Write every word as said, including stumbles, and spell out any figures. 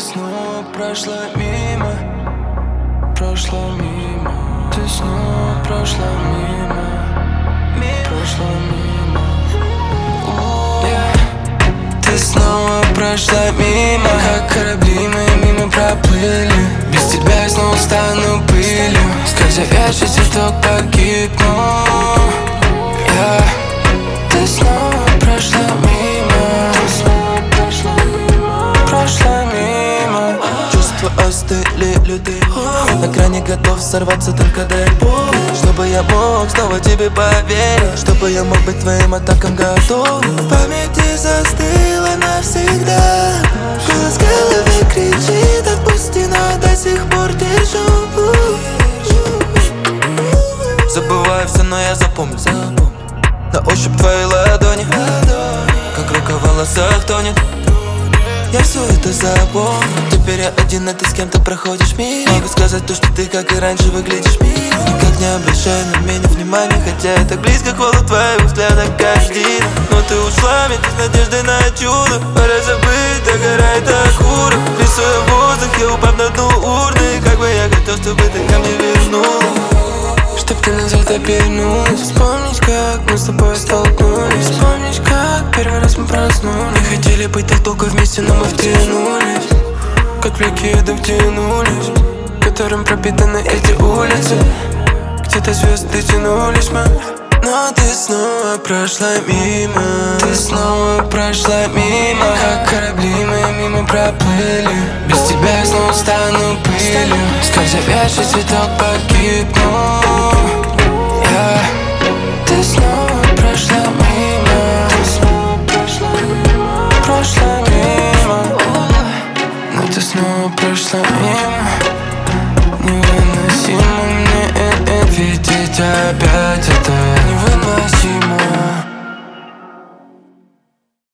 снова прошла мимо, прошла мимо. Ты снова прошла мимо, прошла мимо. Yeah. Ты снова прошла мимо, как корабли мы мимо проплыли. Без тебя я снова стану пылью, скользя вяжет цветок погибну. Yeah. Ты снова прошла мимо, ты снова прошла мимо, прошла мимо. Чувства остыли, лютый на грани, готов сорваться, только дай Бог. Чтобы я мог снова тебе поверить, чтобы я мог быть твоим атакам готов. В памяти застыла навсегда, голос в голове кричит: отпусти, но я до сих пор держу. Забываю все, но я запомню. На ощупь твои ладони, как рука в волосах тонет. Я все это запомню. Теперь я один, а ты с кем-то проходишь мимо. Могу сказать то, что ты, как и раньше, выглядишь мимо. Никак не обращай на меня внимания, хотя я так близко, холод твоих взглядов каждый. Но ты ушла вместе с надеждой на чудо. Пора забыть, догорает акура. Рисуя воздух, я упав на дно урны. Как бы я хотел, чтобы ты ко мне вернулась, чтоб ты назад обернулась. Вспомнить, как мы с тобой столкнулись. Вспомнить, как первый раз мы проснулись. Не хотели быть так долго вместе, но мы втянулись, как в легенду втянулись, которым пропитаны эти улицы. Где-то звезды тянулись мы, но ты снова прошла мимо. Ты снова прошла мимо, как корабли мы мимо проплыли. Без тебя я снова стану пылью, скользя вяжет цветок погибну. Yeah. Ты снова прошла мимо, ты снова прошла мимо, прошла мимо. Но ты снова прошла мимо. Невыносимо мне видеть опять это, невыносимо.